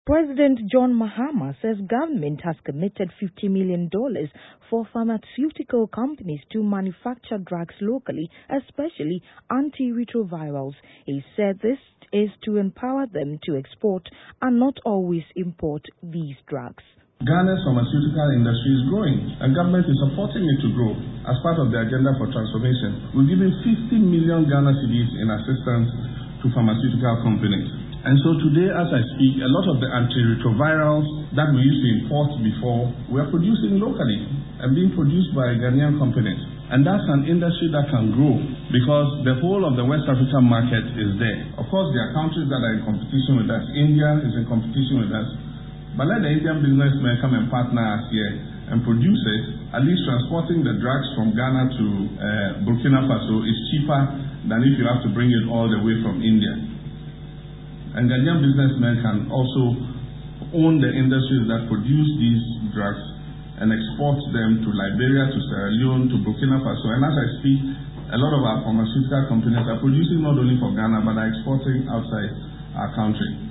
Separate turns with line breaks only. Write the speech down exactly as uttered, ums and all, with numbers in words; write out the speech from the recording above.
President John Mahama says government has committed fifty million dollars for pharmaceutical companies to manufacture drugs locally, especially antiretrovirals. He said this is to empower them to export and not always import these drugs.
Ghana's pharmaceutical industry is growing, and government is supporting it to grow. As part of the agenda for transformation, we're giving fifty million Ghana cedis in assistance to pharmaceutical companies. And so today, as I speak, a lot of the antiretrovirals that we used to import before, we are producing locally and being produced by Ghanaian companies. And that's an industry that can grow because the whole of the West African market is there. Of course, there are countries that are in competition with us. India is in competition with us. But let the Indian businessmen come and partner us here and produce it. At least transporting the drugs from Ghana to uh, Burkina Faso is cheaper than if you have to bring it all the way from India. And Ghanaian businessmen can also own the industries that produce these drugs and export them to Liberia, to Sierra Leone, to Burkina Faso. And as I speak, a lot of our pharmaceutical companies are producing not only for Ghana, but are exporting outside our country.